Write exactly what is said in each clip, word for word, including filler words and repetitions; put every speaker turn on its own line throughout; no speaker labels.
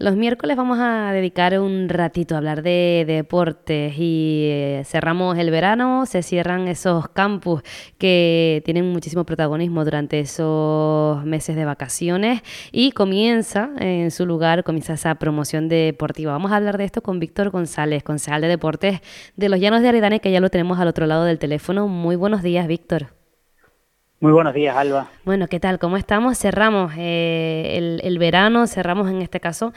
Los miércoles vamos a dedicar un ratito a hablar de, de deportes y eh, cerramos el verano, se cierran esos campus que tienen muchísimo protagonismo durante esos meses de vacaciones y comienza en su lugar, comienza esa promoción deportiva. Vamos a hablar de esto con Víctor González, concejal de deportes de los Llanos de Aridane, que ya lo tenemos al otro lado del teléfono. Muy buenos días, Víctor.
Muy buenos días, Alba.
Bueno, ¿qué tal? ¿Cómo estamos? Cerramos eh, el, el verano, cerramos en este caso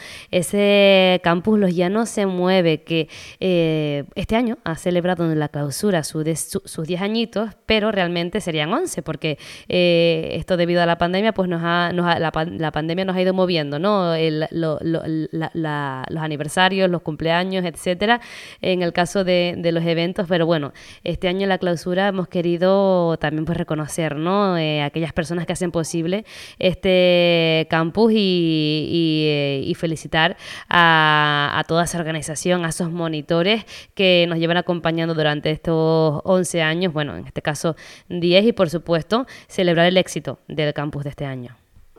ese campus Los Llanos se mueve, que eh, este año ha celebrado en la clausura su de, su, sus diez añitos, pero realmente serían once, porque eh, esto debido a la pandemia, pues nos ha, nos ha, la, la pandemia nos ha ido moviendo, ¿no? El, lo, lo, la, la, los aniversarios, los cumpleaños, etcétera, en el caso de, de los eventos, pero bueno, este año en la clausura hemos querido también pues reconocer, ¿no? Eh, aquellas personas que hacen posible este campus y, y, eh, y felicitar a, a toda esa organización, a esos monitores que nos llevan acompañando durante estos once años, bueno, en este caso diez, y por supuesto celebrar el éxito del campus de este año.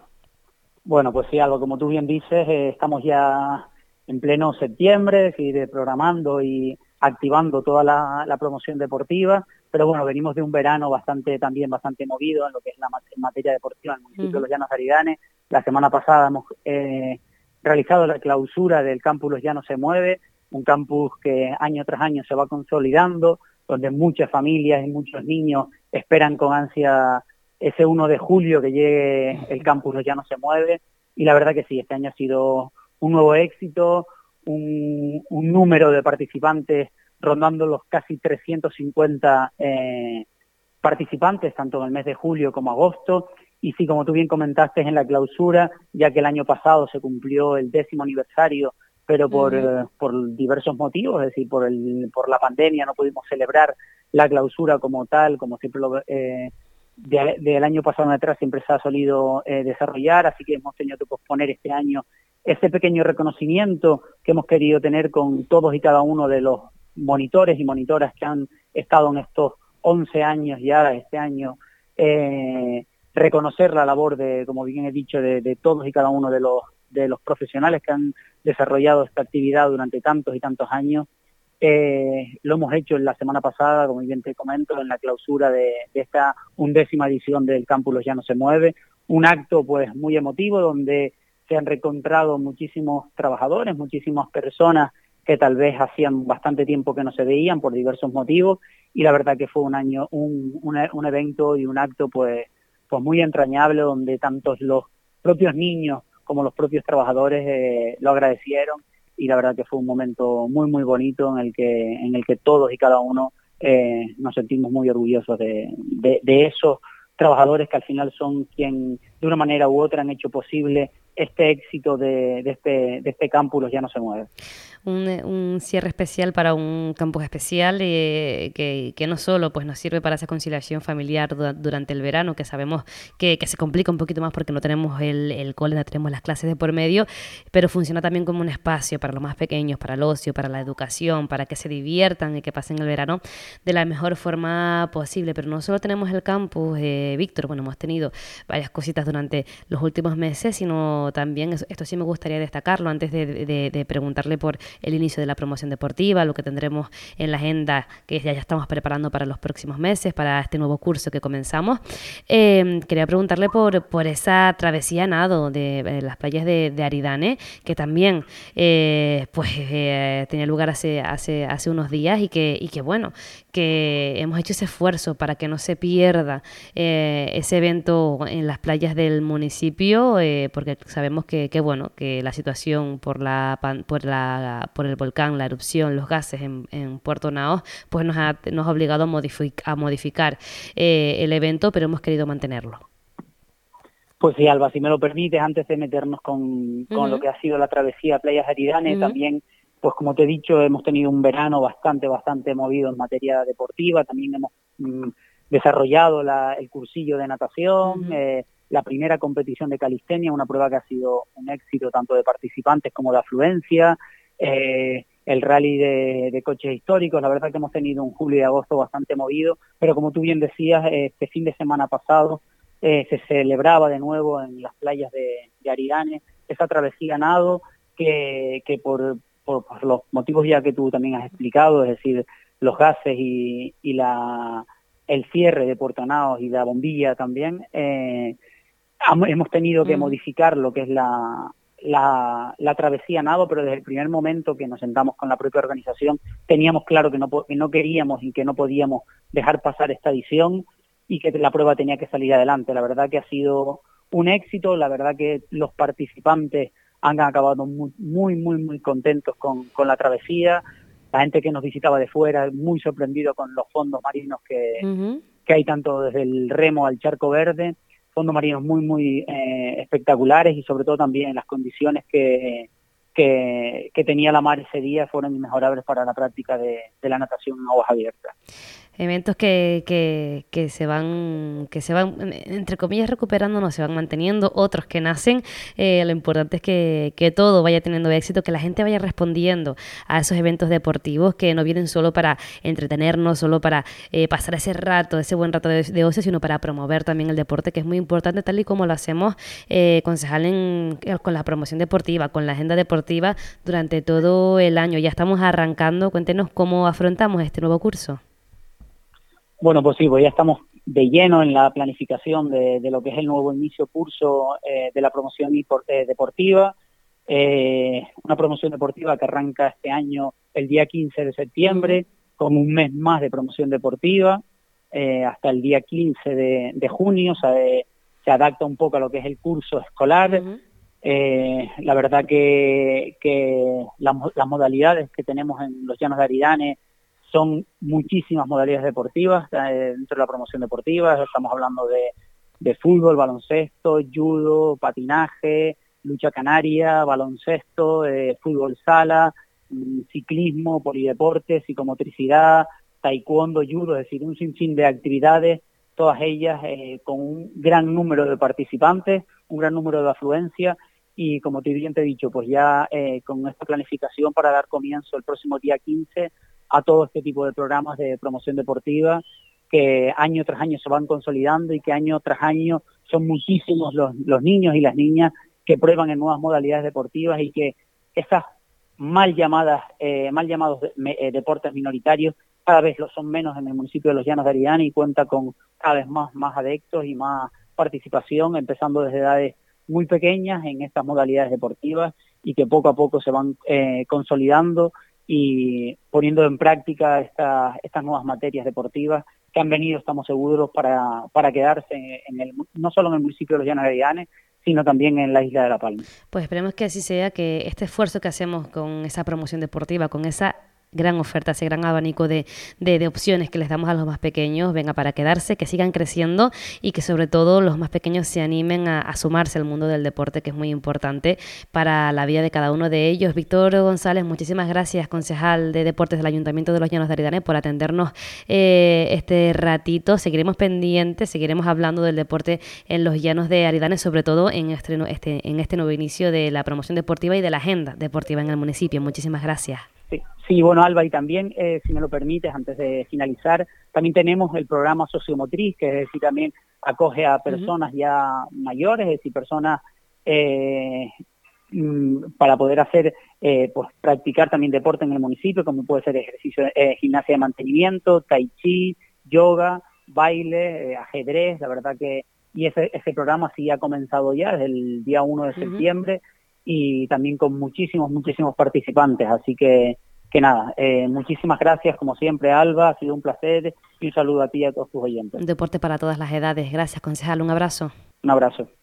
Bueno, pues sí, Alba, como tú bien dices, eh, estamos ya en pleno septiembre, seguir programando y activando toda la, la promoción deportiva, pero bueno, venimos de un verano bastante también bastante movido en lo que es la en materia deportiva en el municipio uh-huh. de Los Llanos de Aridane. La semana pasada hemos eh, realizado la clausura del campus Los Llanos se mueve, un campus que año tras año se va consolidando, donde muchas familias y muchos niños esperan con ansia ese uno de julio que llegue el campus Los Llanos se mueve, y la verdad que sí, este año ha sido un nuevo éxito, un, un número de participantes rondando los casi trescientos cincuenta eh, participantes, tanto en el mes de julio como agosto, y sí, como tú bien comentaste en la clausura, ya que el año pasado se cumplió el décimo aniversario, pero por, uh-huh. eh, por diversos motivos, es decir, por, el, por la pandemia no pudimos celebrar la clausura como tal, como siempre lo... Eh, de, del año pasado en atrás siempre se ha solido eh, desarrollar, así que hemos tenido que posponer este año ese pequeño reconocimiento que hemos querido tener con todos y cada uno de los monitores y monitoras que han estado en estos once años ya, este año, eh, reconocer la labor de, como bien he dicho, de, de todos y cada uno de los, de los profesionales que han desarrollado esta actividad durante tantos y tantos años. Eh, lo hemos hecho en la semana pasada, como bien te comento, en la clausura de, de esta undécima edición del Campus Los Llanos se mueve, un acto pues muy emotivo donde se han reencontrado muchísimos trabajadores, muchísimas personas que tal vez hacían bastante tiempo que no se veían por diversos motivos, y la verdad que fue un año, un, un, un evento y un acto pues, pues muy entrañable, donde tantos los propios niños como los propios trabajadores eh, lo agradecieron, y la verdad que fue un momento muy muy bonito en el que, en el que todos y cada uno eh, nos sentimos muy orgullosos de, de, de esos trabajadores que al final son quien de una manera u otra han hecho posible este éxito de, de, este, de este campus Los Llanos se mueve.
Un, un cierre especial para un campus especial eh, que, que no solo pues, nos sirve para esa conciliación familiar du- durante el verano, que sabemos que, que se complica un poquito más porque no tenemos el, el cole, no tenemos las clases de por medio, pero funciona también como un espacio para los más pequeños, para el ocio, para la educación, para que se diviertan y que pasen el verano de la mejor forma posible. Pero no solo tenemos el campus, eh, Víctor, bueno, hemos tenido varias cositas durante los últimos meses, sino también, esto sí me gustaría destacarlo antes de, de, de preguntarle por el inicio de la promoción deportiva, lo que tendremos en la agenda que ya, ya estamos preparando para los próximos meses, para este nuevo curso que comenzamos. Eh, quería preguntarle por, por esa travesía nado de, de las playas de, de Aridane, que también eh, pues eh, tenía lugar hace, hace, hace unos días, y que, y que bueno, que hemos hecho ese esfuerzo para que no se pierda eh, ese evento en las playas del municipio, eh, porque sabemos que, que bueno, que la situación por la por la por el volcán, la erupción, los gases en, en Puerto Naos, pues nos ha, nos ha obligado a, modific, a modificar eh, el evento, pero hemos querido mantenerlo.
Pues sí, Alba, si me lo permites, antes de meternos con, con uh-huh. lo que ha sido la travesía a Playas Aridane, uh-huh. también, pues como te he dicho, hemos tenido un verano bastante, bastante movido en materia deportiva, también hemos mm, desarrollado la, el cursillo de natación, uh-huh. eh, la primera competición de calistenia, una prueba que ha sido un éxito tanto de participantes como de afluencia, eh, el rally de, de coches históricos. La verdad que hemos tenido un julio y agosto bastante movido, pero como tú bien decías, este fin de semana pasado eh, se celebraba de nuevo en las playas de, de Aridane esa travesía nado que, que por, por, por los motivos ya que tú también has explicado, es decir, los gases y, y la, el cierre de Portonaos y la bombilla también, eh, hemos tenido que modificar lo que es la, la, la travesía nado, pero desde el primer momento que nos sentamos con la propia organización teníamos claro que no, que no queríamos y que no podíamos dejar pasar esta edición y que la prueba tenía que salir adelante. La verdad que ha sido un éxito, la verdad que los participantes han acabado muy, muy, muy, muy contentos con, con la travesía. La gente que nos visitaba de fuera, muy sorprendido con los fondos marinos que, uh-huh. que hay tanto desde el remo al charco verde, fondos marinos muy, muy eh, espectaculares y sobre todo también las condiciones que, que, que tenía la mar ese día fueron inmejorables para la práctica de, de la natación en aguas abiertas.
Eventos que, que, que se van, que se van, entre comillas, recuperando, no se van manteniendo, otros que nacen. Eh, lo importante es que, que todo vaya teniendo éxito, que la gente vaya respondiendo a esos eventos deportivos que no vienen solo para entretenernos, solo para eh, pasar ese rato, ese buen rato de, de ocio, sino para promover también el deporte, que es muy importante, tal y como lo hacemos, eh, concejal, en, con la promoción deportiva, con la agenda deportiva durante todo el año. Ya estamos arrancando. Cuéntenos cómo afrontamos este nuevo curso.
Bueno, pues sí, pues ya estamos de lleno en la planificación de, de lo que es el nuevo inicio curso eh, de la promoción eh, deportiva, eh, una promoción deportiva que arranca este año el día quince de septiembre, con un mes más de promoción deportiva, eh, hasta el día quince de, de junio, o sea, de, se adapta un poco a lo que es el curso escolar. Uh-huh. eh, la verdad que, que la, las modalidades que tenemos en los Llanos de Aridane son muchísimas modalidades deportivas eh, dentro de la promoción deportiva. Estamos hablando de, de fútbol, baloncesto, judo, patinaje, lucha canaria, baloncesto, eh, fútbol sala, ciclismo, polideporte, psicomotricidad, taekwondo, judo, es decir, un sinfín de actividades, todas ellas eh, con un gran número de participantes, un gran número de afluencia y, como te bien te he dicho, pues ya eh, con esta planificación para dar comienzo el próximo día quince a todo este tipo de programas de promoción deportiva que año tras año se van consolidando y que año tras año son muchísimos los, los niños y las niñas que prueban en nuevas modalidades deportivas y que esas mal llamadas, eh, mal llamados de, me, eh, deportes minoritarios cada vez lo son menos en el municipio de Los Llanos de Aridane y cuenta con cada vez más, más adeptos y más participación, empezando desde edades muy pequeñas en estas modalidades deportivas y que poco a poco se van eh, consolidando y poniendo en práctica esta, estas nuevas materias deportivas que han venido, estamos seguros, para, para quedarse en el, no solo en el municipio de Los Llanos de Aridane, sino también en la isla de La Palma.
Pues esperemos que así sea, que este esfuerzo que hacemos con esa promoción deportiva, con esa gran oferta, ese gran abanico de, de, de opciones que les damos a los más pequeños, venga para quedarse, que sigan creciendo y que sobre todo los más pequeños se animen a, a sumarse al mundo del deporte, que es muy importante para la vida de cada uno de ellos. Víctor González, muchísimas gracias, concejal de Deportes del Ayuntamiento de Los Llanos de Aridane, por atendernos eh, este ratito. Seguiremos pendientes, seguiremos hablando del deporte en Los Llanos de Aridane, sobre todo en este, este, en este nuevo inicio de la promoción deportiva y de la agenda deportiva en el municipio. Muchísimas gracias.
Sí, sí, bueno, Alba, y también, eh, si me lo permites, antes de finalizar, también tenemos el programa sociomotriz, que es decir, también acoge a personas uh-huh. ya mayores, es decir, personas eh, para poder hacer, eh, pues practicar también deporte en el municipio, como puede ser ejercicio, eh, gimnasia de mantenimiento, tai chi, yoga, baile, eh, ajedrez, la verdad que, y ese, ese programa sí ha comenzado ya desde el día uno de uh-huh. septiembre, y también con muchísimos, muchísimos participantes, así que, que nada, eh, muchísimas gracias como siempre, Alba, ha sido un placer y un saludo a ti y a todos tus oyentes.
Un deporte para todas las edades. Gracias, concejal, un abrazo.
Un abrazo.